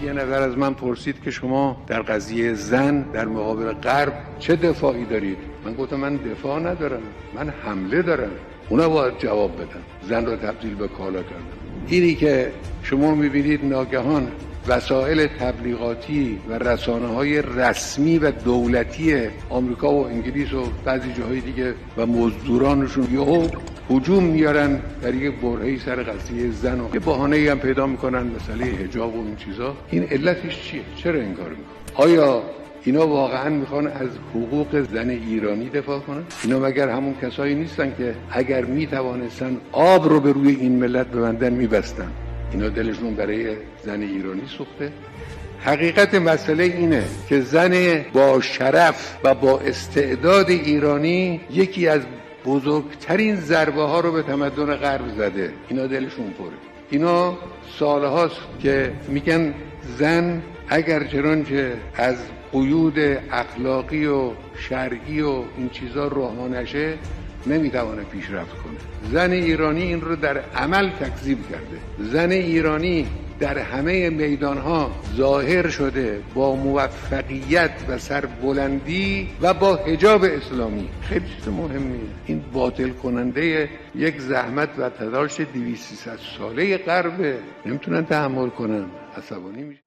یه نفر از من پرسید که شما در قضیه زن در مقابل غرب چه دفاعی دارید؟ من گفتم من دفاع ندارم، من حمله دارم. اونا باید جواب بدن. زن را تبدیل به کالا کردن. اینی که شما میبینید ناگهان وسایل تبلیغاتی و رسانه‌های رسمی و دولتی آمریکا و انگلیس و بعضی جاهای دیگه و مزدورانشون یهو هجوم میارن در یک برهه‌ای سر قضیه زن و یه بهانه‌ای هم پیدا میکنن، مسئله حجاب و این چیزا. این علتش چیه؟ چرا این کارو میکنن؟ آیا اینا واقعا میخوان از حقوق زن ایرانی دفاع کنن؟ اینا مگر همون کسایی نیستن که اگر میتوانستن آب رو به روی این ملت ببندن میبستن؟ اینا دلشون برای زن ایرانی سوخته؟ حقیقت مسئله اینه که زن با شرف و با استعداد ایرانی یکی از بزرگترین ضربه ها رو به تمدن غرب زده. اینا دلشون پره. اینا سالهاست که میگن زن اگر چنانچه از قیود اخلاقی و شرعی و این چیزا رها نشه نمیتونه پیشرفت کنه. زن ایرانی این رو در عمل تکذیب کرده. زن ایرانی در همه میدانها ظاهر شده با موفقیت و سربلندی و با حجاب اسلامی. خیلی چیز مهمیه. این باطل کننده یک زحمت و تلاش 200-300 ساله غربه. نمیتونن تحمل کنن. عصبانی میشه.